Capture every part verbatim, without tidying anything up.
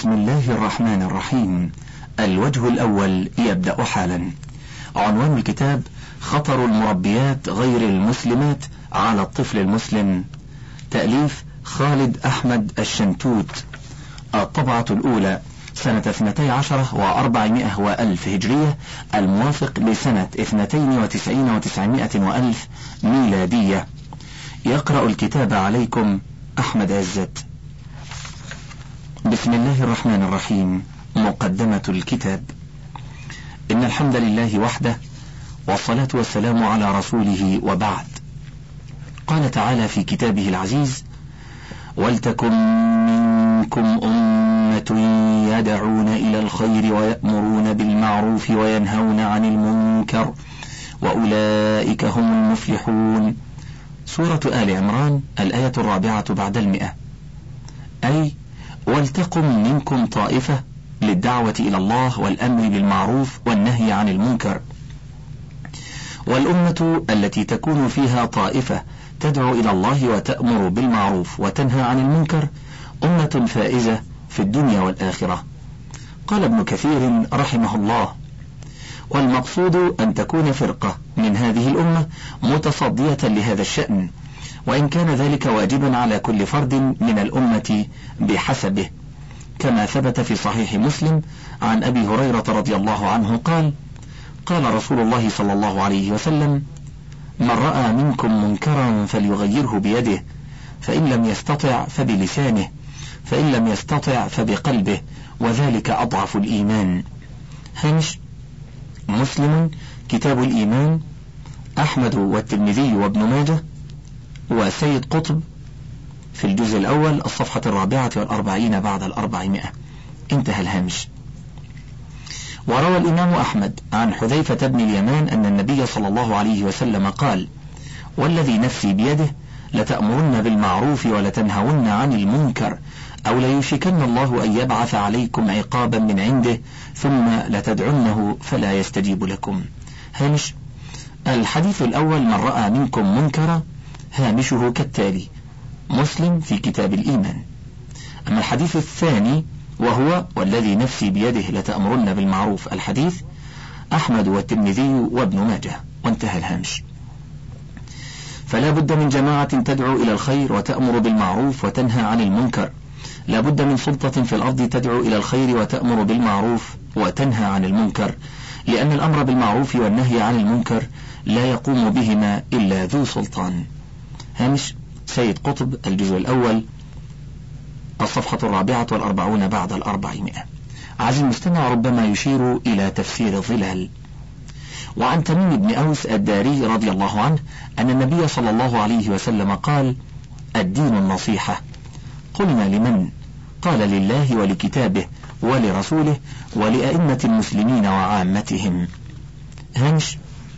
بسم الله الرحمن الرحيم. الوجه الأول يبدأ حالا. عنوان الكتاب: خطر المربيات غير المسلمات على الطفل المسلم. تأليف خالد أحمد الشنتوت. الطبعة الأولى سنة اثنتي عشرة وأربعمائة وألف هجرية، الموافق لسنة اثنتين وتسعين وتسعمائة وألف ميلادية. يقرأ الكتاب عليكم أحمد عزت. بسم الله الرحمن الرحيم. مقدمة الكتاب. إن الحمد لله وحده، والصلاة والسلام على رسوله، وبعد. قال تعالى في كتابه العزيز: ولتكن منكم أمة يدعون إلى الخير ويأمرون بالمعروف وينهون عن المنكر وأولئك هم المفلحون. سورة آل عمران، الآية الرابعة بعد المئة. أي ولتقم منكم طائفة للدعوة إلى الله والأمر بالمعروف والنهي عن المنكر. والأمة التي تكون فيها طائفة تدعو إلى الله وتأمر بالمعروف وتنهى عن المنكر أمة فائزة في الدنيا والآخرة. قال ابن كثير رحمه الله: والمقصود أن تكون فرقة من هذه الأمة متصدية لهذا الشأن، وإن كان ذلك واجبا على كل فرد من الأمة بحسبه، كما ثبت في صحيح مسلم عن أبي هريرة رضي الله عنه قال: قال رسول الله صلى الله عليه وسلم: من رأى منكم منكرا فليغيره بيده، فإن لم يستطع فبلسانه، فإن لم يستطع فبقلبه، وذلك أضعف الإيمان. هامش: مسلم كتاب الإيمان، أحمد والترمذي وابن ماجه، وسيد قطب في الجزء الأول الصفحة الرابعة والأربعين بعد الأربعمائة. انتهى الهامش. وروى الإمام أحمد عن حذيفة بن اليمان أن النبي صلى الله عليه وسلم قال: والذي نفسي بيده لتأمرن بالمعروف ولتنهون عن المنكر، أو ليوشكن الله أن يبعث عليكم عقابا من عنده ثم لتدعنه فلا يستجيب لكم. هامش: الحديث الأول: من رأى منكم منكرا، هامشه كالتالي: مسلم في كتاب الإيمان. أما الحديث الثاني وهو: والذي نفسي بيده لتأمرن بالمعروف، الحديث أحمد والترمذي وابن ماجه. وانتهى الهامش. فلا بد من جماعة تدعو إلى الخير وتأمر بالمعروف وتنهى عن المنكر، لا بد من سلطة في الأرض تدعو إلى الخير وتأمر بالمعروف وتنهى عن المنكر، لأن الأمر بالمعروف والنهي عن المنكر لا يقوم بهما إلا ذو سلطان. هامش: سيد قطب، الجزء الأول الصفحة الرابعة والأربعون بعد الأربعمائة. عزيزي المستمع، ربما يشير إلى تفسير الظلال. وعن تميم بن أوس الداري رضي الله عنه أن النبي صلى الله عليه وسلم قال: الدين النصيحة. قلنا: لمن؟ قال: لله ولكتابه ولرسوله ولأئمة المسلمين وعامتهم. هامش: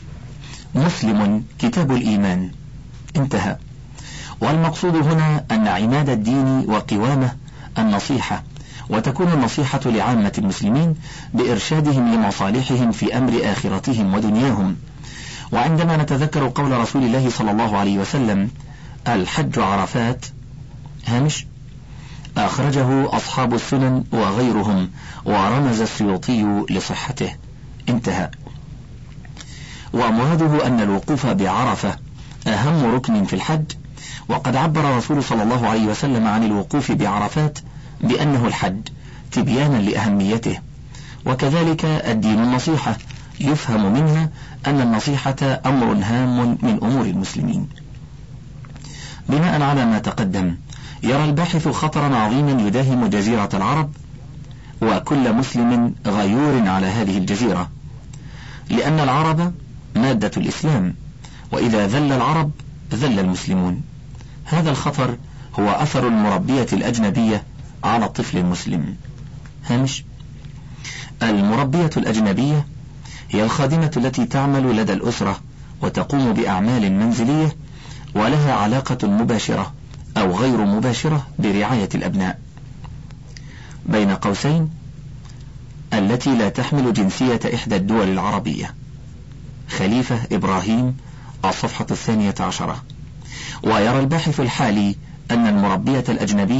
مسلم كتاب الإيمان. انتهى. والمقصود هنا أن عماد الدين وقوامه النصيحة، وتكون النصيحة لعامة المسلمين بإرشادهم لمصالحهم في أمر آخرتهم ودنياهم. وعندما نتذكر قول رسول الله صلى الله عليه وسلم: الحج عرفات، هامش: أخرجه أصحاب السنن وغيرهم، ورمز السيوطي لصحته. انتهى. ومراده أن الوقوف بعرفة أهم ركن في الحج، وقد عبر الرسول صلى الله عليه وسلم عن الوقوف بعرفات بأنه الحج تبيانا لأهميته. وكذلك الدين النصيحة، يفهم منها أن النصيحة أمر هام من أمور المسلمين. بناء على ما تقدم، يرى الباحث خطرا عظيما يداهم جزيرة العرب وكل مسلم غيور على هذه الجزيرة، لأن العرب مادة الإسلام، وإذا ذل العرب ذل المسلمون. هذا الخطر هو أثر المربية الأجنبية على الطفل المسلم. هامش: المربية الأجنبية هي الخادمة التي تعمل لدى الأسرة وتقوم بأعمال منزلية ولها علاقة مباشرة أو غير مباشرة برعاية الأبناء، بين قوسين التي لا تحمل جنسية إحدى الدول العربية. خليفة إبراهيم، الصفحة الثانية عشرة. ويرى الباحث الحالي أن المربية الأجنبية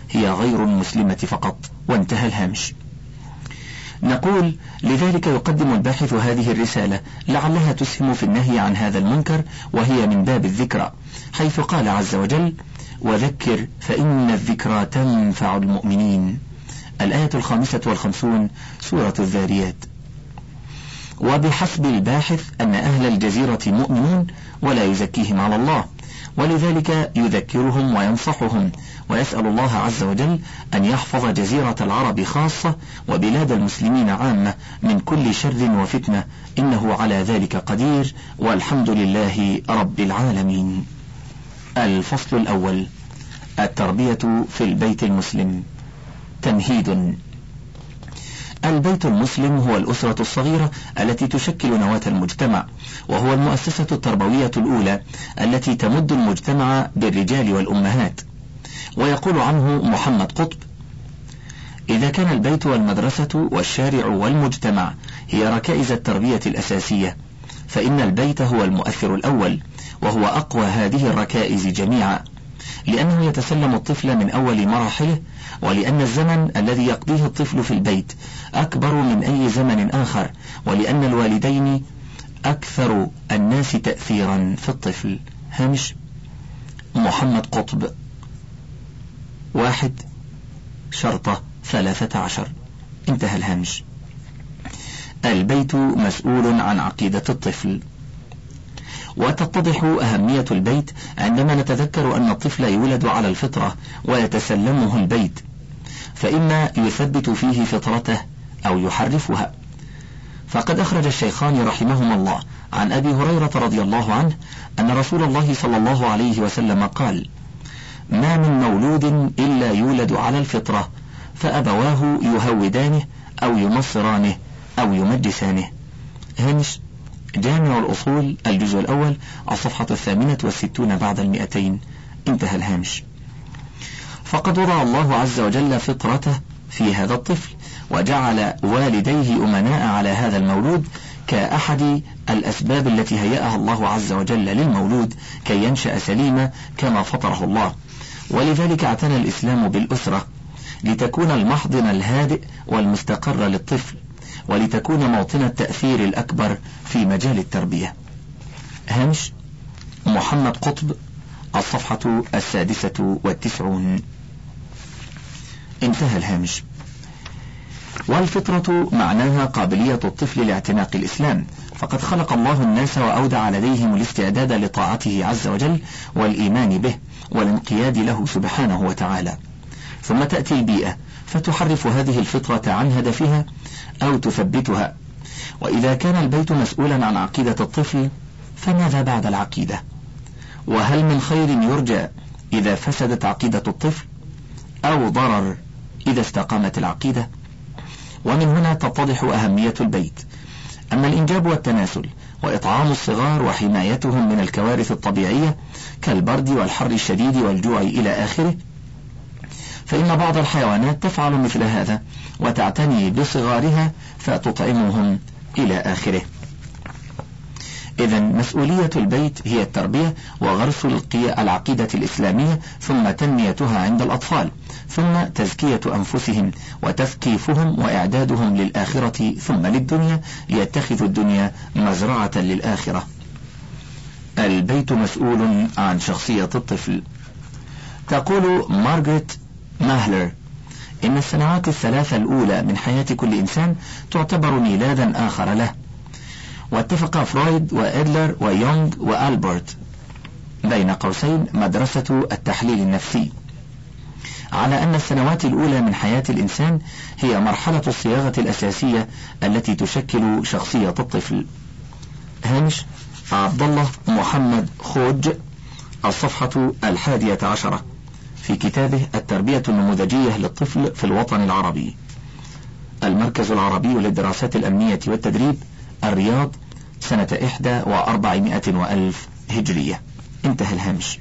هي غير المسلمة فقط، وانتهى الهامش. نقول: لذلك يقدم الباحث هذه الرسالة لعلها تسهم في النهي عن هذا المنكر، وهي من باب الذكرى، حيث قال عز وجل: وذكر فإن الذكرى تنفع المؤمنين. الآية الخامسة والخمسون، سورة الذاريات. وبحسب الباحث أن أهل الجزيرة مؤمنون ولا يزكيهم على الله، ولذلك يذكرهم وينصحهم، ويسأل الله عز وجل أن يحفظ جزيرة العرب خاصة وبلاد المسلمين عامة من كل شر وفتنة، إنه على ذلك قدير، والحمد لله رب العالمين. الفصل الأول: التربية في البيت المسلم. تمهيد. البيت المسلم هو الأسرة الصغيرة التي تشكل نواة المجتمع، وهو المؤسسة التربوية الأولى التي تمد المجتمع بالرجال والأمهات. ويقول عنه محمد قطب: إذا كان البيت والمدرسة والشارع والمجتمع هي ركائز التربية الأساسية، فإن البيت هو المؤثر الأول، وهو أقوى هذه الركائز جميعا، لأنه يتسلم الطفل من أول مراحله، ولأن الزمن الذي يقضيه الطفل في البيت أكبر من أي زمن آخر، ولأن الوالدين أكثر الناس تأثيرا في الطفل. هامش محمد قطب: واحد شرطة ثلاثة عشر. انتهى الهامش. البيت مسؤول عن عقيدة الطفل. وتتضح أهمية البيت عندما نتذكر أن الطفل يولد على الفطرة ويتسلمه البيت، فإما يثبت فيه فطرته أو يحرفها. فقد أخرج الشيخان رحمهما الله عن أبي هريرة رضي الله عنه أن رسول الله صلى الله عليه وسلم قال: ما من مولود إلا يولد على الفطرة، فأبواه يهودانه أو يمصرانه أو يمجسانه. هامش جامع الأصول الجزء الأول الصفحة الثامنة والستون بعد المئتين. انتهى الهامش. فقد وضع الله عز وجل فطرته في هذا الطفل، وجعل والديه أمناء على هذا المولود كأحد الأسباب التي هيأها الله عز وجل للمولود كي ينشأ سليما كما فطره الله. ولذلك اعتنى الإسلام بالأسرة لتكون المحضن الهادئ والمستقر للطفل، ولتكون موطن التأثير الأكبر في مجال التربية. هامش محمد قطب الصفحة السادسة والتسعون. انتهى الهامش. والفطرة معناها قابلية الطفل لاعتناق الإسلام، فقد خلق الله الناس وأودع لديهم الاستعداد لطاعته عز وجل والإيمان به والانقياد له سبحانه وتعالى. ثم تأتي البيئة فتحرف هذه الفطرة عن هدفها أو تثبتها. وإذا كان البيت مسؤولا عن عقيدة الطفل، فماذا بعد العقيدة؟ وهل من خير يرجى إذا فسدت عقيدة الطفل، أو ضرر إذا استقامت العقيدة؟ ومن هنا تتضح أهمية البيت. أما الإنجاب والتناسل وإطعام الصغار وحمايتهم من الكوارث الطبيعية كالبرد والحر الشديد والجوع إلى آخره، فإن بعض الحيوانات تفعل مثل هذا وتعتني بصغارها فتطعمهم إلى آخره. إذن مسؤولية البيت هي التربية وغرس العقيدة الإسلامية، ثم تنميتها عند الأطفال، ثم تزكية أنفسهم وتثقيفهم وإعدادهم للآخرة ثم للدنيا، ليتخذوا الدنيا مزرعة للآخرة. البيت مسؤول عن شخصية الطفل. تقول مارغريت ماهلر: إن السنوات الثلاثة الأولى من حياة كل إنسان تعتبر ميلادا آخر له. واتفق فرويد وإدلر ويونغ وألبرت بين قوسين مدرسة التحليل النفسي على أن السنوات الأولى من حياة الإنسان هي مرحلة الصياغة الأساسية التي تشكل شخصية الطفل. هامش عبد الله محمد خوج الصفحة الحادية عشرة في كتابه التربية النموذجية للطفل في الوطن العربي، المركز العربي للدراسات الأمنية والتدريب، الرياض، سنة إحدى وأربعمائة وألف هجرية. انتهى الهامش.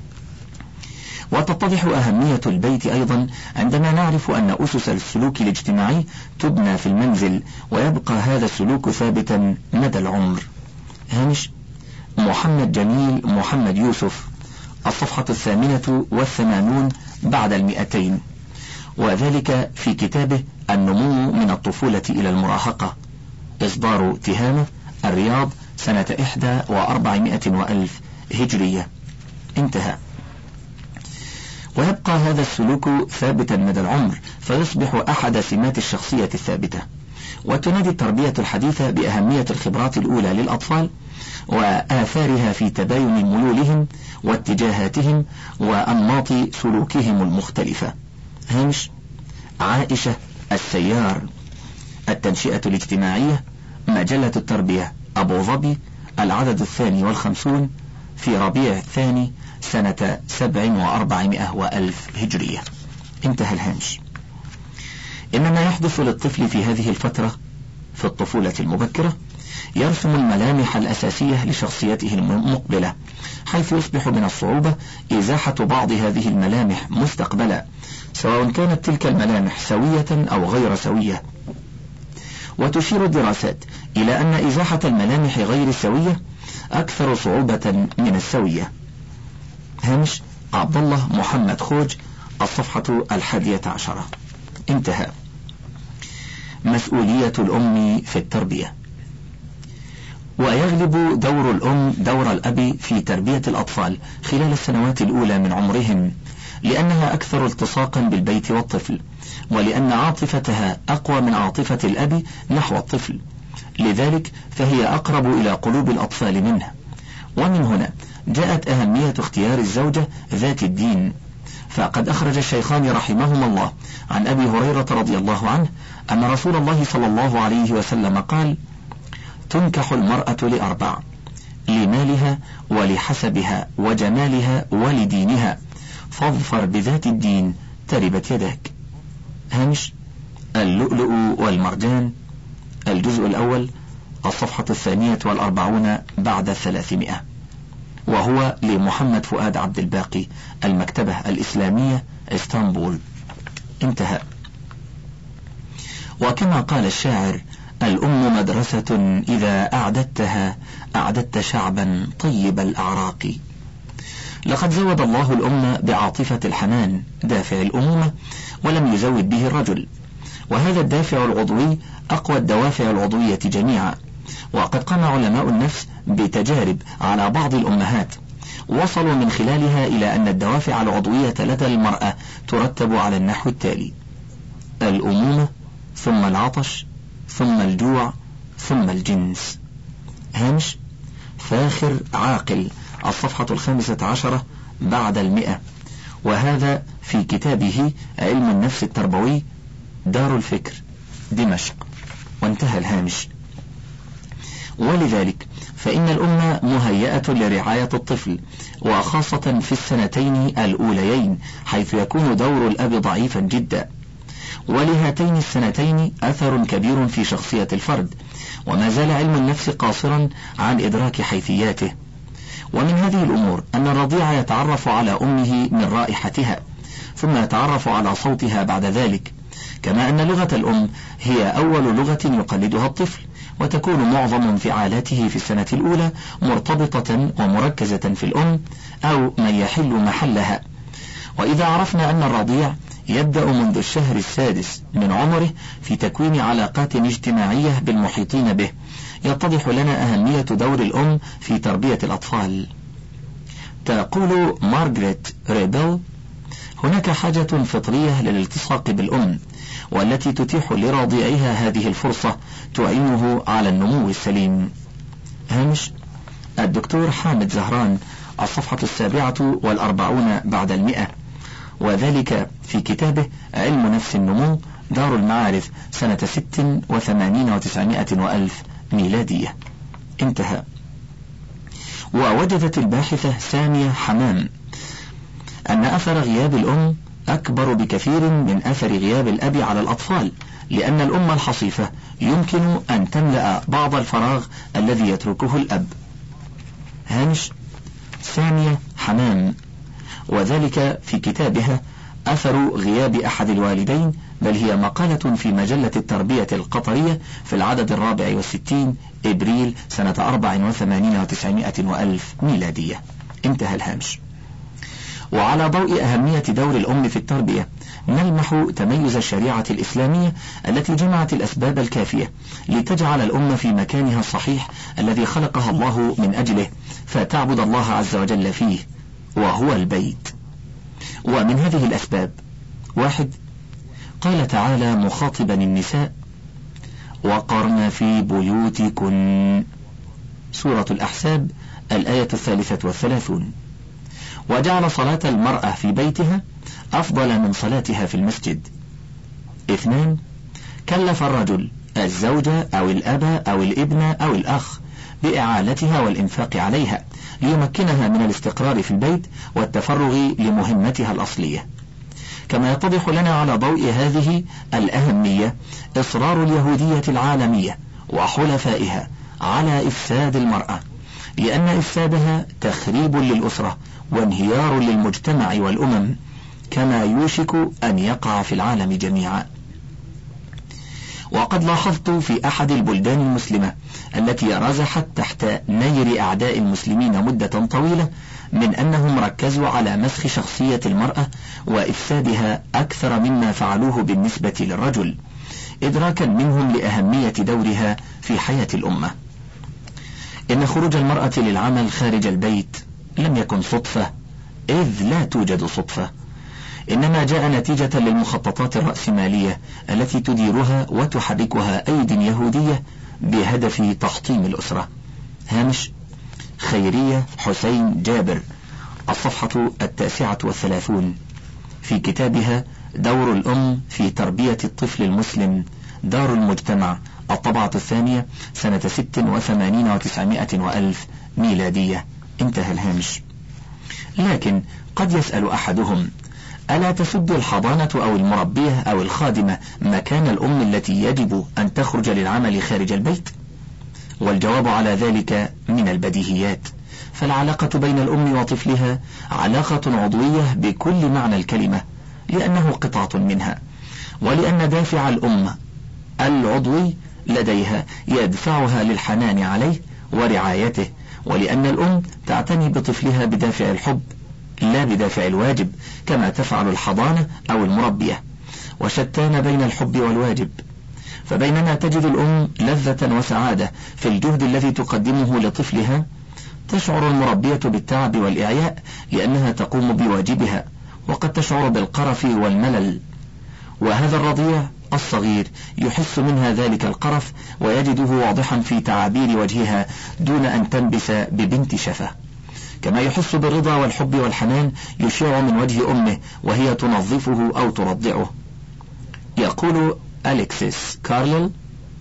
وتتضح أهمية البيت أيضا عندما نعرف أن أسس السلوك الاجتماعي تبنى في المنزل، ويبقى هذا السلوك ثابتا مدى العمر. هامش محمد جميل محمد يوسف الصفحة الثامنة والثمانون بعد المئتين، وذلك في كتابه النمو من الطفولة إلى المراهقة، إصدار تهامة، الرياض، سنة إحدى وأربعمائة وألف هجرية. انتهى. ويبقى هذا السلوك ثابتا مدى العمر، فيصبح أحد سمات الشخصية الثابتة. وتنادي التربية الحديثة بأهمية الخبرات الأولى للأطفال وآثارها في تباين ميولهم واتجاهاتهم وأنماط سلوكهم المختلفة. هامش عائشة السيار، التنشئة الاجتماعية، مجلة التربية، أبو ظبي، العدد الثاني والخمسون، في ربيع الثاني سنة سبع وأربعمائة وألف هجرية. انتهى الهامش. إنما يحدث للطفل في هذه الفترة في الطفولة المبكرة يرسم الملامح الأساسية لشخصيته المقبلة، حيث يصبح من الصعوبة إزاحة بعض هذه الملامح مستقبلا، سواء كانت تلك الملامح سوية أو غير سوية. وتشير الدراسات إلى أن إزاحة الملامح غير السوية أكثر صعوبة من السوية. هامش عبد الله محمد خوج، الصفحة الحادية عشرة. انتهى. مسؤولية الأم في التربية. ويغلب دور الأم دور الأب في تربية الأطفال خلال السنوات الأولى من عمرهم، لأنها أكثر التصاقا بالبيت والطفل، ولأن عاطفتها أقوى من عاطفة الأب نحو الطفل، لذلك فهي أقرب إلى قلوب الأطفال منه. ومن هنا جاءت أهمية اختيار الزوجة ذات الدين، فقد أخرج الشيخان رحمهما الله عن أبي هريرة رضي الله عنه أن رسول الله صلى الله عليه وسلم قال: تنكح المرأة لأربع: لمالها ولحسبها وجمالها ولدينها، فاظفر بذات الدين تربت يداك. هامش اللؤلؤ والمرجان، الجزء الأول، الصفحة الثانية والأربعون بعد الثلاثمائة، وهو لمحمد فؤاد عبد الباقي، المكتبة الإسلامية، اسطنبول. انتهى. وكما قال الشاعر: الأم مدرسة إذا أعددتها أعددت شعبا طيب الأعراق. لقد زود الله الأم بعاطفة الحنان دافع الأمومة، ولم يزود به الرجل، وهذا الدافع العضوي أقوى الدوافع العضوية جميعا. وقد قام علماء النفس بتجارب على بعض الأمهات، وصلوا من خلالها إلى أن الدوافع العضوية لدى المرأة ترتب على النحو التالي: الأمومة، ثم العطش، ثم الجوع، ثم الجنس. هامش فاخر عاقل، الصفحة الخامسة عشرة بعد المئة، وهذا في كتابه علم النفس التربوي، دار الفكر، دمشق. وانتهى الهامش. ولذلك فإن الأم مهيئة لرعاية الطفل، وخاصة في السنتين الأوليين، حيث يكون دور الأب ضعيفا جدا. ولهاتين السنتين أثر كبير في شخصية الفرد، وما زال علم النفس قاصرا عن إدراك حيثياته. ومن هذه الأمور أن الرضيع يتعرف على أمه من رائحتها، ثم يتعرف على صوتها بعد ذلك، كما أن لغة الأم هي أول لغة يقلدها الطفل، وتكون معظم انفعالاته في السنة الأولى مرتبطة ومركزة في الأم أو من يحل محلها. وإذا عرفنا أن الرضيع يبدأ منذ الشهر السادس من عمره في تكوين علاقات اجتماعية بالمحيطين به، يتضح لنا أهمية دور الأم في تربية الأطفال. تقول مارغريت ريبل: هناك حاجة فطرية للالتصاق بالأم، والتي تتيح لرضيعها هذه الفرصة تعينه على النمو السليم. هامش الدكتور حامد زهران، الصفحة السابعة والأربعون بعد المئة، وذلك في كتابه علم نفس النمو، دار المعارف، سنة ست وثمانين وتسعمائة وألف ميلادية. انتهى. ووجدت الباحثة سامية حمام أن أثر غياب الأم أكبر بكثير من أثر غياب الأب على الأطفال، لأن الأم الحصيفة يمكن أن تملأ بعض الفراغ الذي يتركه الأب. هامش سامية حمام، وذلك في كتابها أثر غياب أحد الوالدين، بل هي مقالة في مجلة التربية القطرية في العدد الرابع والستين إبريل سنة أربع وثمانين وتسعمائة وألف ميلادية. انتهى الهامش. وعلى ضوء أهمية دور الأم في التربية نلمح تميز الشريعة الإسلامية التي جمعت الأسباب الكافية لتجعل الأم في مكانها الصحيح الذي خلقها الله من أجله، فتعبد الله عز وجل فيه وهو البيت. ومن هذه الأسباب: واحد، قال تعالى مخاطبا النساء: وقرن في بيوتكن، سورة الأحزاب الآية الثالثة والثلاثون، وجعل صلاة المرأة في بيتها أفضل من صلاتها في المسجد. اثنان، كلف الرجل الزوجة أو الأب أو الابن أو الأخ بإعالتها والإنفاق عليها ليمكنها من الاستقرار في البيت والتفرغ لمهمتها الأصلية. كما يتضح لنا على ضوء هذه الأهمية إصرار اليهودية العالمية وحلفائها على إفساد المرأة، لأن إفسادها تخريب للأسرة وانهيار للمجتمع والأمم، كما يوشك أن يقع في العالم جميعا. وقد لاحظت في أحد البلدان المسلمة التي رزحت تحت نير أعداء المسلمين مدة طويلة من أنهم ركزوا على مسخ شخصية المرأة وإفسادها أكثر مما فعلوه بالنسبة للرجل، إدراكا منهم لأهمية دورها في حياة الأمة. إن خروج المرأة للعمل خارج البيت لم يكن صدفة، إذ لا توجد صدفة، إنما جاء نتيجة للمخططات الرأسمالية التي تديرها وتحركها أيدي يهودية بهدف تحطيم الأسرة. هامش خيرية حسين جابر، الصفحة التاسعة والثلاثون، في كتابها دور الأم في تربية الطفل المسلم، دار المجتمع، الطبعة الثانية، سنة ست وثمانين وتسعمائة وألف ميلادية. انتهى الهامش. لكن قد يسأل أحدهم: ألا تسد الحضانة أو المربية أو الخادمة مكان الأم التي يجب أن تخرج للعمل خارج البيت؟ والجواب على ذلك من البديهيات، فالعلاقة بين الأم وطفلها علاقة عضوية بكل معنى الكلمة، لأنه قطعة منها، ولأن دافع الأم العضوي لديها يدفعها للحنان عليه ورعايته، ولأن الأم تعتني بطفلها بدافع الحب لا بدافع الواجب كما تفعل الحضانة أو المربية، وشتان بين الحب والواجب. فبينما تجد الأم لذة وسعادة في الجهد الذي تقدمه لطفلها، تشعر المربية بالتعب والإعياء لأنها تقوم بواجبها، وقد تشعر بالقرف والملل، وهذا الرضيع الصغير يحس منها ذلك القرف ويجده واضحا في تعابير وجهها دون أن تنبس ببنت شفة، كما يحس بالرضا والحب والحنان يشع من وجه أمه وهي تنظفه أو ترضعه. يقول أليكسيس كارليل: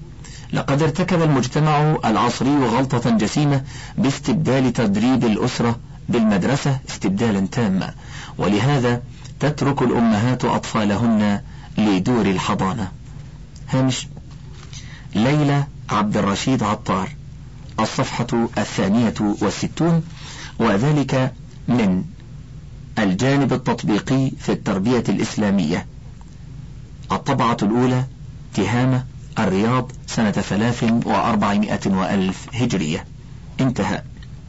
لقد ارتكب المجتمع العصري غلطة جسيمة باستبدال تدريب الأسرة بالمدرسة استبدالا تاما، ولهذا تترك الأمهات أطفالهن لدور الحضانة. هامش ليلى عبد الرشيد عطار، الصفحة الثانية والستون، وذلك من الجانب التطبيقي في التربية الإسلامية، الطبعة الأولى، تهامة، الرياض، سنة ثلاث وأربعمائة وألف هجرية. انتهى.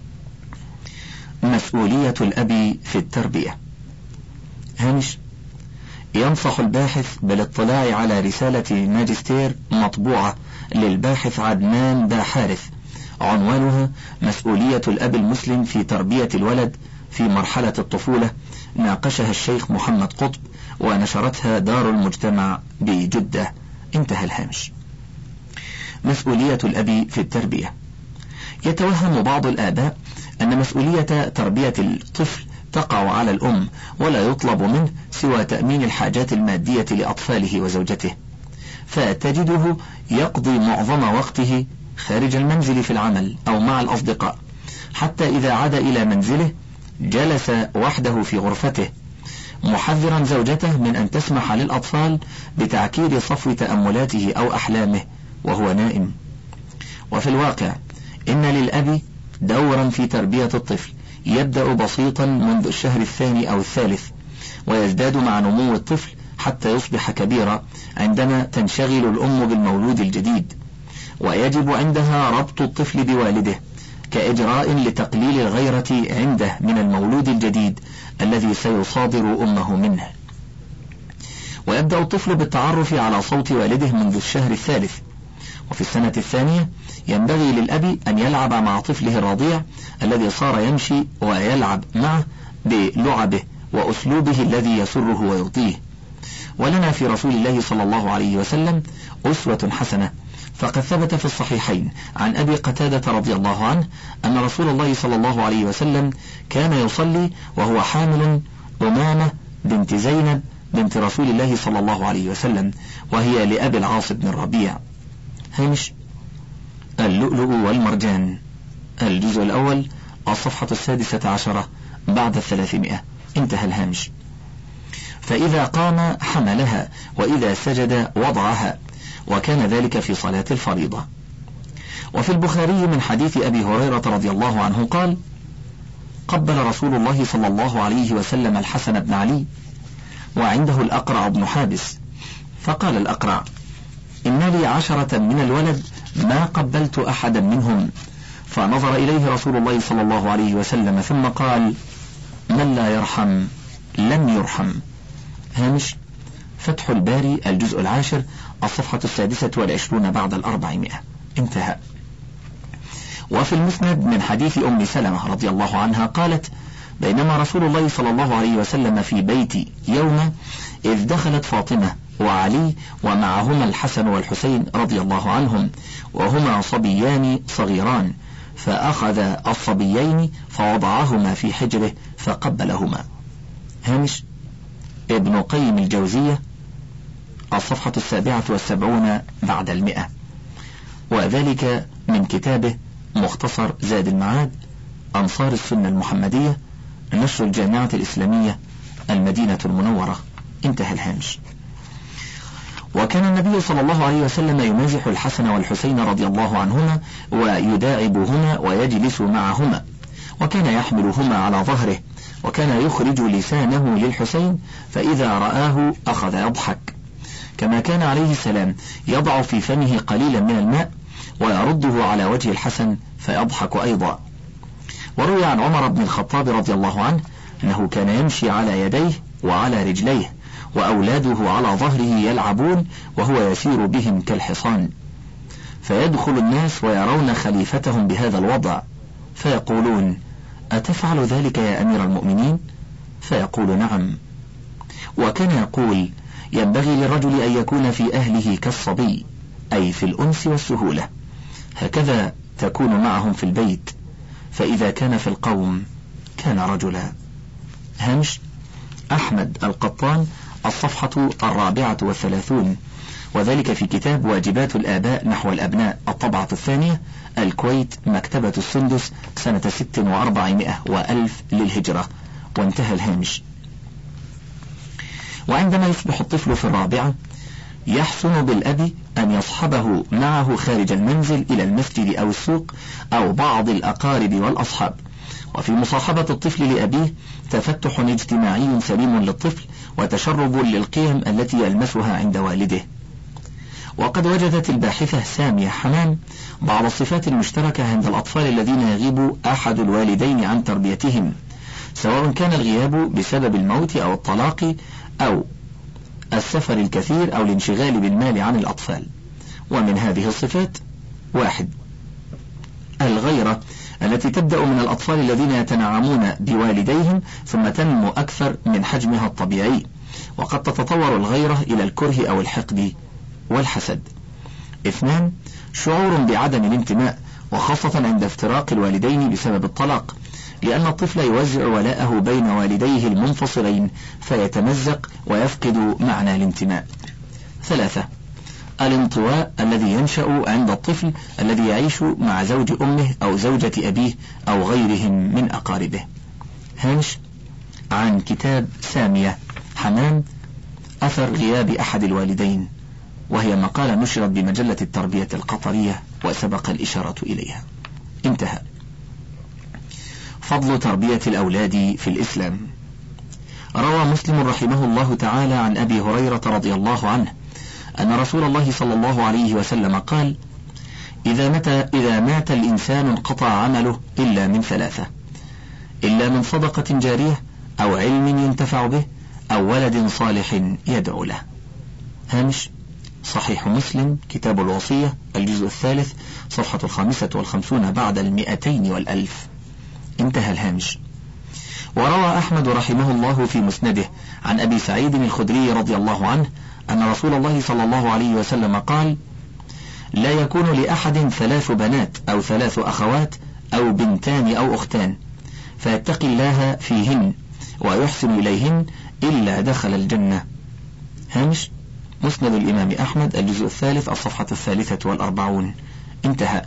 مسؤولية الأب في التربية. هامش ينصح الباحث بالاطلاع على رسالة ماجستير مطبوعة للباحث عدنان دا حارث، عنوانها مسؤولية الأب المسلم في تربية الولد في مرحلة الطفولة، ناقشها الشيخ محمد قطب ونشرتها دار المجتمع بجدة. انتهى الهامش. مسؤولية الأب في التربية. يتوهم بعض الآباء أن مسؤولية تربية الطفل تقع على الأم، ولا يطلب منه سوى تأمين الحاجات المادية لأطفاله وزوجته، فتجده يقضي معظم وقته خارج المنزل في العمل أو مع الأصدقاء، حتى إذا عاد إلى منزله جلس وحده في غرفته، محذرا زوجته من أن تسمح للأطفال بتعكير صفو تأملاته أو أحلامه وهو نائم. وفي الواقع إن للأب دورا في تربية الطفل يبدأ بسيطا منذ الشهر الثاني أو الثالث، ويزداد مع نمو الطفل حتى يصبح كبيرا عندما تنشغل الأم بالمولود الجديد، ويجب عندها ربط الطفل بوالده كإجراء لتقليل الغيرة عنده من المولود الجديد الذي سيصادر أمه منه. ويبدأ الطفل بالتعرف على صوت والده منذ الشهر الثالث، وفي السنة الثانية ينبغي للأب أن يلعب مع طفله الرضيع الذي صار يمشي ويلعب معه بلعبه وأسلوبه الذي يسره ويرضيه. ولنا في رسول الله صلى الله عليه وسلم أسوة حسنة، فقد ثبت في الصحيحين عن أبي قتادة رضي الله عنه أن رسول الله صلى الله عليه وسلم كان يصلي وهو حامل أمامة بنت زينب بنت رسول الله صلى الله عليه وسلم، وهي لأبي العاص بن الربيع. هامش اللؤلؤ والمرجان، الجزء الأول، الصفحة السادسة عشرة بعد الثلاثمائة. انتهى الهامش. فإذا قام حملها، وإذا سجد وضعها، وكان ذلك في صلاة الفريضة. وفي البخاري من حديث أبي هريرة رضي الله عنه قال: قبل رسول الله صلى الله عليه وسلم الحسن بن علي وعنده الأقرع بن حابس، فقال الأقرع: إن لي عشرة من الولد ما قبلت أحدا منهم. فنظر إليه رسول الله صلى الله عليه وسلم ثم قال: من لا يرحم لم يرحم. هامش فتح الباري الجزء العاشر الصفحة السادسة والعشرون بعد الأربعمائة. انتهى. وفي المسند من حديث أم سلمة رضي الله عنها قالت: بينما رسول الله صلى الله عليه وسلم في بيتي يوما إذ دخلت فاطمة وعلي ومعهما الحسن والحسين رضي الله عنهم، وهما صبيان صغيران، فأخذ الصبيين فوضعهما في حجره فقبلهما. هامش ابن قيم الجوزية الصفحة السابعة والسبعون بعد المئة، وذلك من كتابه مختصر زاد المعاد أنصار السنة المحمدية، نشر الجامعة الإسلامية المدينة المنورة. انتهى الهامش. وكان النبي صلى الله عليه وسلم يمازح الحسن والحسين رضي الله عنهما ويداعبهما ويجلس معهما، وكان يحملهما على ظهره، وكان يخرج لسانه للحسين فإذا رآه أخذ يضحك، كما كان عليه السلام يضع في فمه قليلا من الماء ويرده على وجه الحسن فيضحك أيضا. وروي عن عمر بن الخطاب رضي الله عنه أنه كان يمشي على يديه وعلى رجليه، وأولاده على ظهره يلعبون وهو يسير بهم كالحصان، فيدخل الناس ويرون خليفتهم بهذا الوضع فيقولون: أتفعل ذلك يا أمير المؤمنين؟ فيقول: نعم. وكان يقول: ينبغي للرجل أن يكون في أهله كالصبي، أي في الأنس والسهولة، هكذا تكون معهم في البيت، فإذا كان في القوم كان رجلا. هامش أحمد القطان الصفحة الرابعة والثلاثون، وذلك في كتاب واجبات الآباء نحو الأبناء الطبعة الثانية، الكويت، مكتبة السندس، سنة ست وأربعمائة وألف للهجرة. وانتهى الهامش. وعندما يصبح الطفل في الرابعة يحسن بالأب أن يصحبه معه خارج المنزل إلى المسجد أو السوق أو بعض الأقارب والأصحاب. وفي مصاحبة الطفل لأبيه تفتح اجتماعي سليم للطفل وتشرب للقيم التي يلمسها عند والده. وقد وجدت الباحثة سامية حنان بعض الصفات المشتركة عند الأطفال الذين يغيب أحد الوالدين عن تربيتهم، سواء كان الغياب بسبب الموت أو الطلاق أو السفر الكثير أو الانشغال بالمال عن الأطفال. ومن هذه الصفات: واحد، الغيرة التي تبدأ من الأطفال الذين يتنعمون بوالديهم ثم تنمو أكثر من حجمها الطبيعي، وقد تتطور الغيرة إلى الكره أو الحقد والحسد. اثنان، شعور بعدم الانتماء، وخاصة عند افتراق الوالدين بسبب الطلاق، لأن الطفل يوزع ولاءه بين والديه المنفصلين فيتمزق ويفقد معنى الانتماء. ثلاثة، الانطواء الذي ينشأ عند الطفل الذي يعيش مع زوج أمه أو زوجة أبيه أو غيرهم من أقاربه. هامش عن كتاب سامية حنان أثر غياب أحد الوالدين، وهي مقالة نشرت بمجلة التربية القطرية وسبق الإشارة إليها. انتهى. فضل تربية الأولاد في الإسلام. روى مسلم رحمه الله تعالى عن أبي هريرة رضي الله عنه أن رسول الله صلى الله عليه وسلم قال: إذا مات, إذا مات الإنسان انقطع عمله إلا من ثلاثة: إلا من صدقة جارية، أو علم ينتفع به، أو ولد صالح يدعو له. هامش: صحيح مسلم كتاب الوصية الجزء الثالث صفحة الخامسة والخمسون بعد المئتين والألف. انتهى الهامش. وروى أحمد رحمه الله في مسنده عن أبي سعيد الخدري رضي الله عنه أن رسول الله صلى الله عليه وسلم قال: لا يكون لأحد ثلاث بنات أو ثلاث أخوات أو بنتان أو أختان فيتقي الله فيهن ويحسن إليهن إلا دخل الجنة. هامش: مسند الإمام أحمد الجزء الثالث الصفحة الثالثة والأربعون. انتهى.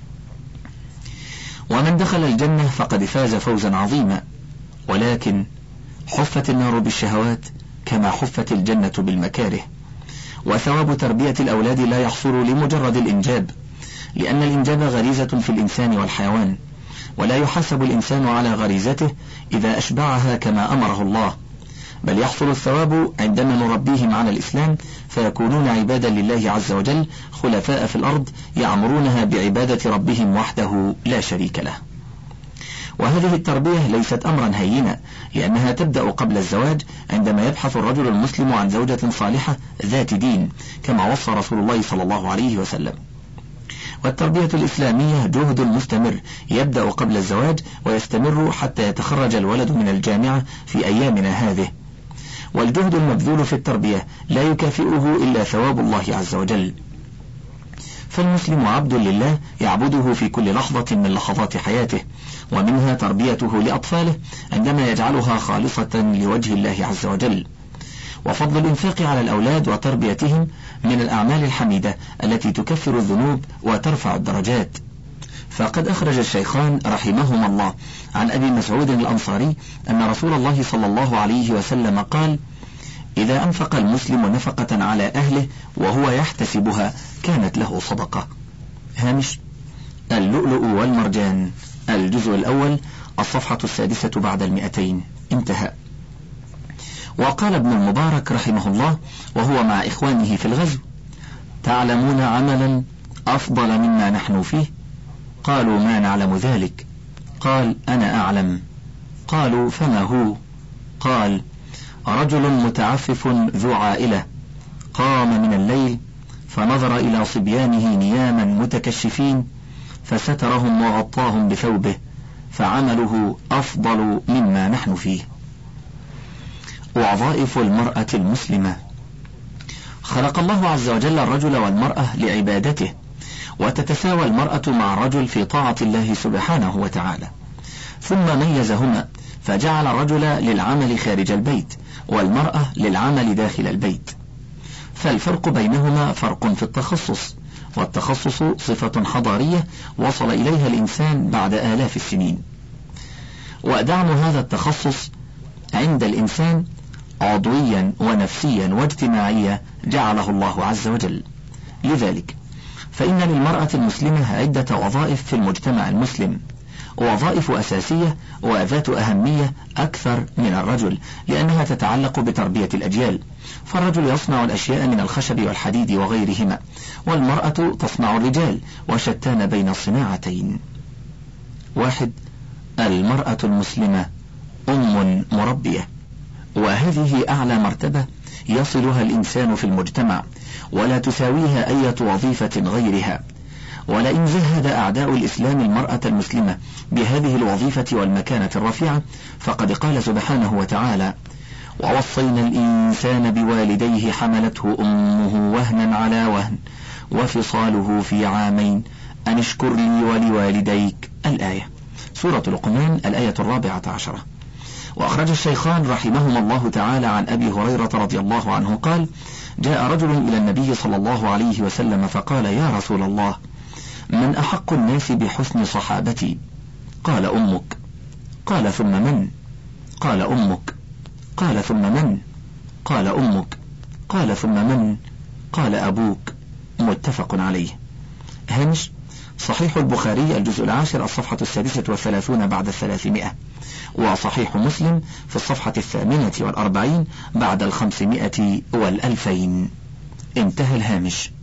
ومن دخل الجنة فقد فاز فوزا عظيما، ولكن حفت النار بالشهوات كما حفت الجنة بالمكاره. وثواب تربية الأولاد لا يحصل لمجرد الإنجاب، لأن الإنجاب غريزة في الإنسان والحيوان، ولا يحاسب الإنسان على غريزته إذا أشبعها كما أمره الله، بل يحصل الثواب عندما نربيهم على الإسلام فيكونون عبادا لله عز وجل خلفاء في الأرض يعمرونها بعبادة ربهم وحده لا شريك له. وهذه التربية ليست أمرا هينا، لأنها تبدأ قبل الزواج عندما يبحث الرجل المسلم عن زوجة صالحة ذات دين، كما وصى رسول الله صلى الله عليه وسلم. والتربية الإسلامية جهد مستمر يبدأ قبل الزواج ويستمر حتى يتخرج الولد من الجامعة في أيامنا هذه. والجهد المبذول في التربية لا يكافئه إلا ثواب الله عز وجل. فالمسلم عبد لله يعبده في كل لحظة من لحظات حياته، ومنها تربيته لأطفاله عندما يجعلها خالصة لوجه الله عز وجل. وفضل الإنفاق على الأولاد وتربيتهم من الأعمال الحميدة التي تكفر الذنوب وترفع الدرجات. فقد أخرج الشيخان رحمهما الله عن أبي مسعود الأنصاري أن رسول الله صلى الله عليه وسلم قال: إذا أنفق المسلم نفقة على أهله وهو يحتسبها كانت له صدقة. هامش: اللؤلؤ والمرجان الجزء الأول الصفحة السادسة بعد المئتين. انتهى. وقال ابن المبارك رحمه الله وهو مع إخوانه في الغزو: تعلمون عملا أفضل مما نحن فيه؟ قالوا: ما نعلم ذلك. قال: أنا أعلم. قالوا: فما هو؟ قال: رجل متعفف ذو عائلة قام من الليل فنظر إلى صبيانه نياما متكشفين فسترهم وغطاهم بثوبه فعمله أفضل مما نحن فيه. وظائف المرأة المسلمة: خلق الله عز وجل الرجل والمرأة لعبادته، وتتساوى المرأة مع الرجل في طاعة الله سبحانه وتعالى، ثم ميزهما فجعل الرجل للعمل خارج البيت والمرأة للعمل داخل البيت. فالفرق بينهما فرق في التخصص، والتخصص صفة حضارية وصل إليها الإنسان بعد آلاف السنين. ودعم هذا التخصص عند الإنسان عضويا ونفسيا واجتماعيا جعله الله عز وجل. لذلك فإن للمرأة المسلمة عدة وظائف في المجتمع المسلم، وظائف أساسية وذات أهمية أكثر من الرجل، لأنها تتعلق بتربية الأجيال. فالرجل يصنع الأشياء من الخشب والحديد وغيرهما، والمرأة تصنع الرجال، وشتان بين الصناعتين. واحد: المرأة المسلمة أم مربية، وهذه أعلى مرتبة يصلها الإنسان في المجتمع، ولا تساويها أي وظيفة غيرها. ولئن زهد أعداء الإسلام المرأة المسلمة بهذه الوظيفة والمكانة الرفيعة فقد قال سبحانه وتعالى: ووصينا الإنسان بوالديه حملته أمه وهنا على وهن وفصاله في عامين أن اشكر لي ولوالديك. الآية، سورة لقمان الآية الرابعة عشرة. وأخرج الشيخان رحمهما الله تعالى عن أبي هريرة رضي الله عنه قال: جاء رجل إلى النبي صلى الله عليه وسلم فقال: يا رسول الله، من أحق الناس بحسن صحابتي؟ قال: أمك. قال: ثم من؟ قال: أمك. قال: ثم من؟ قال: أمك. قال: ثم من؟ قال: أبوك. متفق عليه. هامش: صحيح البخاري الجزء العاشر الصفحة السادسة والثلاثون بعد الثلاثمائة، وصحيح مسلم في الصفحة الثامنة والأربعين بعد الخمسمائة والألفين. انتهى الهامش.